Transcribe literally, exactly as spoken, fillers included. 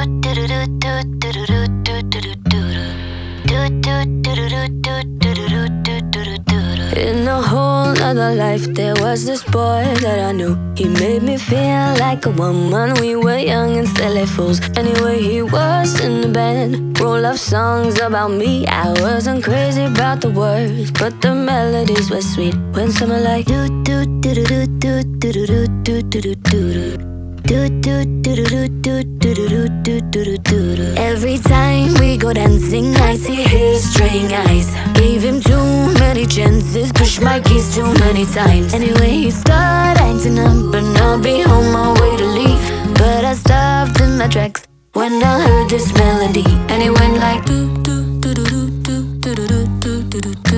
In a whole other life, there was this boy that I knew. He made me feel like a woman. We were young and silly fools. Anyway, he was in the band, wrote love songs about me. I wasn't crazy about the words, but the melodies were sweet. When someone like do do do do do do do do do do do do. Do do do do do do do do do do do do. Every time we go dancing, I see his straying eyes. Gave him too many chances, pushed my keys too many times. Anyway, he started acting up, and I'll be on my way to leave. But I stopped in my tracks when I heard this melody, and it went like do do do do do do do do do do do.